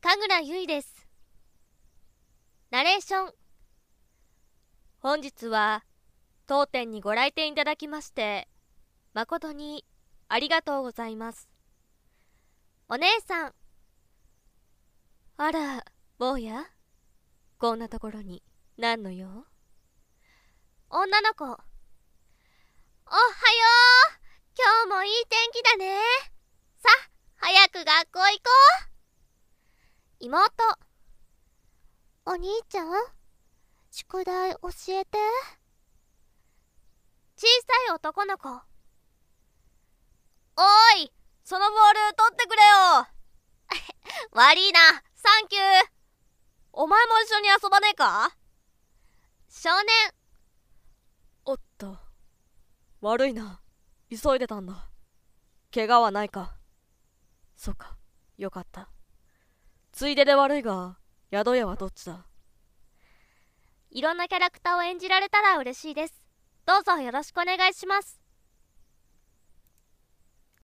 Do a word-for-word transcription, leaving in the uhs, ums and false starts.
神楽ゆいです。ナレーション。本日は当店にご来店いただきまして誠にありがとうございます。お姉さん。あら、坊や、こんなところに何の用？女の子。おはよう。今日もいい天気だね。さ、早く学校行こう。妹。お兄ちゃん、宿題教えて。小さい男の子。おーい、そのボール取ってくれよ。悪いな、サンキュー。お前も一緒に遊ばねえか？少年。 おっと、悪いな、急いでたんだ。怪我はないか？そうか、よかった。ついでで悪いが、宿屋はどっちだ？ いろんなキャラクターを演じられたら嬉しいです。どうぞよろしくお願いします。